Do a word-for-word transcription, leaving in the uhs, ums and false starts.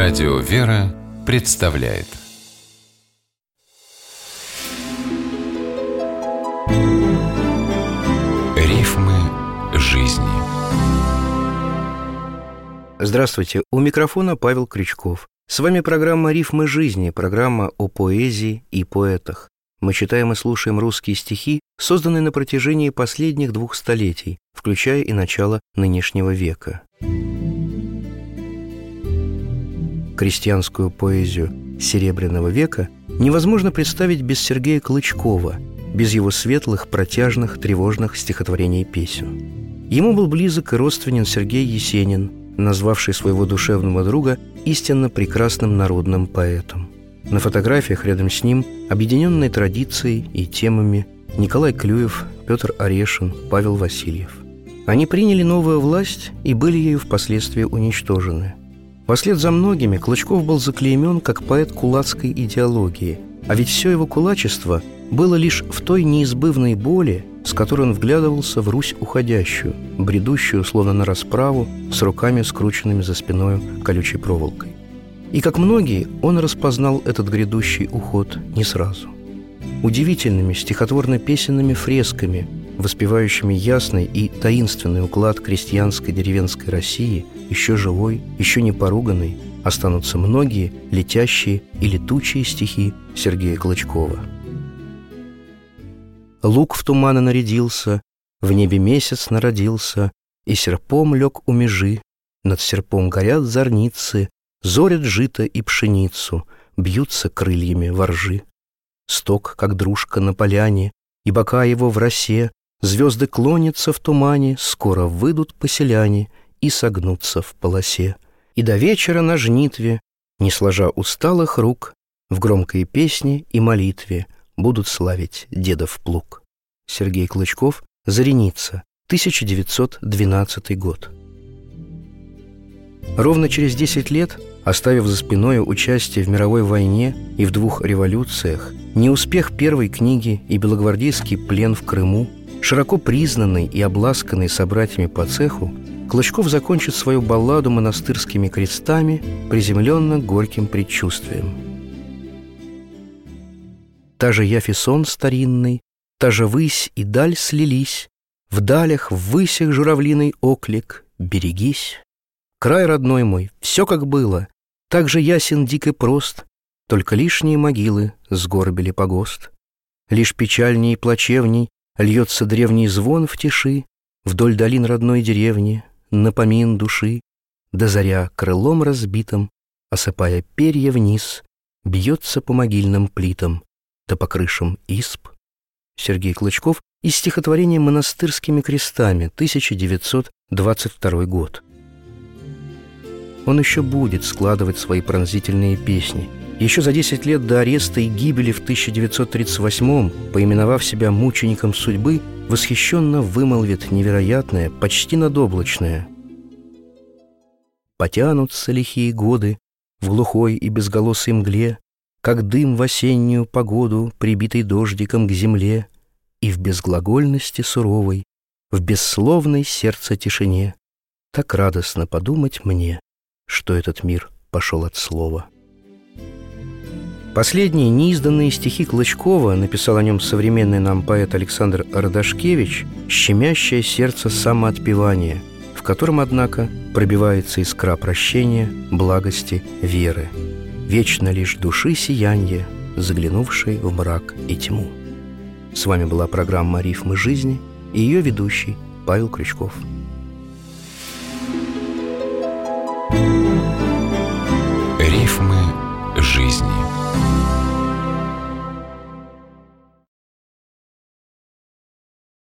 Радио «Вера» представляет Рифмы жизни. Здравствуйте, у микрофона Павел Крючков. С вами программа «Рифмы жизни», программа о поэзии и поэтах. Мы читаем и слушаем русские стихи, созданные на протяжении последних двух столетий, включая и начало нынешнего века. Крестьянскую поэзию Серебряного века невозможно представить без Сергея Клычкова, без его светлых, протяжных, тревожных стихотворений и песен. Ему был близок и родственен Сергей Есенин, назвавший своего душевного друга истинно прекрасным народным поэтом. На фотографиях рядом с ним, объединенные традицией и темами, Николай Клюев, Петр Орешин, Павел Васильев. Они приняли новую власть и были ею впоследствии уничтожены. Вслед за многими Клычков был заклеймен как поэт кулацкой идеологии, а ведь все его кулачество было лишь в той неизбывной боли, с которой он вглядывался в Русь уходящую, бредущую, словно на расправу, с руками, скрученными за спиною колючей проволокой. И, как многие, он распознал этот грядущий уход не сразу. Удивительными стихотворно-песенными фресками, воспевающими ясный и таинственный уклад крестьянской деревенской России, еще живой, еще не поруганной, останутся многие летящие и летучие стихи Сергея Клычкова. Луг в туманы нарядился, в небе месяц народился, и серпом лег у межи, над серпом горят зорницы, зорят жито и пшеницу, бьются крыльями воржи. Сток, как дружка на поляне, и бока его в росе, звезды клонятся в тумане, скоро выйдут поселяне и согнутся в полосе. И до вечера на жнитве, не сложа усталых рук, в громкой песне и молитве будут славить дедов плуг. Сергей Клычков, Зареница, тысяча девятьсот двенадцатый год. Ровно через десять лет, оставив за спиной участие в мировой войне и в двух революциях, неуспех первой книги и белогвардейский плен в Крыму, широко признанный и обласканный собратьями по цеху, Клычков закончит свою балладу монастырскими крестами, приземленно горьким предчувствием. Та же явь и сон старинный, та же высь и даль слились, в далях, в высях журавлиный оклик, берегись. Край родной мой, все как было, так же ясен дик и прост, только лишние могилы сгорбили погост. Лишь печальней и плачевней льется древний звон в тиши, вдоль долин родной деревни, напомин души, да заря крылом разбитым, осыпая перья вниз, бьется по могильным плитам, да по крышам исп. Сергей Клычков из стихотворения «Монастырскими крестами», тысяча девятьсот двадцать второй год. Он еще будет складывать свои пронзительные песни. Еще за десять лет до ареста и гибели в тысяча девятьсот тридцать восьмом, поименовав себя мучеником судьбы, восхищенно вымолвит невероятное, почти надоблачное: «Потянутся лихие годы в глухой и безголосой мгле, как дым в осеннюю погоду, прибитый дождиком к земле, и в безглагольности суровой, в бессловной сердце тишине так радостно подумать мне, что этот мир пошел от слова». Последние неизданные стихи Клычкова написал о нем современный нам поэт Александр Родашкевич, щемящее сердце самоотпевания, в котором, однако, пробивается искра прощения, благости, веры. Вечно лишь души сиянье, заглянувшей в мрак и тьму. С вами была программа «Рифмы жизни» и ее ведущий Павел Крючков. Рифмы жизни.